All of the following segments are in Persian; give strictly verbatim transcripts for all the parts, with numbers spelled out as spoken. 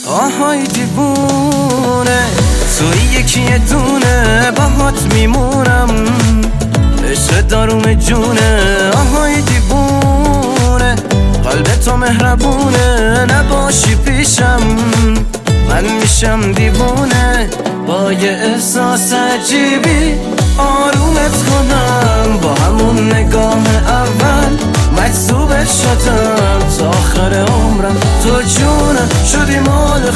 آهای دیوونه توی یکی دونه باهات میمونم، عشق داروم جونه. آهای دیوونه قلب تو مهربونه، نباشی پیشم من میشم دیوونه. با یه احساس عجیبی آرومت کنم، با همون نگاه اول مجذوبت شدم. تا آخر عمرم تو جونم شدی مال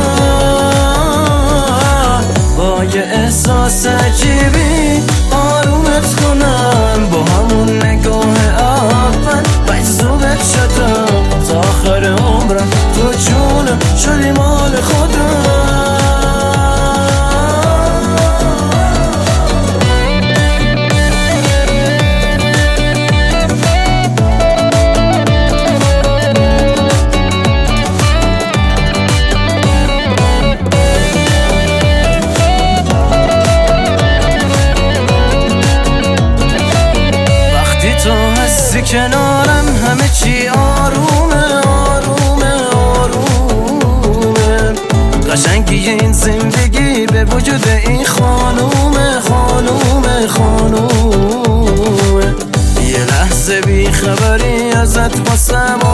خودم. با یه احساس عجیبی آرومت کنم، با همون نگاه اول مجذوبت شدم. تا آخر عمرم تو جونم شدی مال خودم. کنارم همه چی آرومه آرومه آرومه. قشنگی این زندگی به وجود این خانومه خانومه خانومه. یه لحظه بی خبری ازت واسم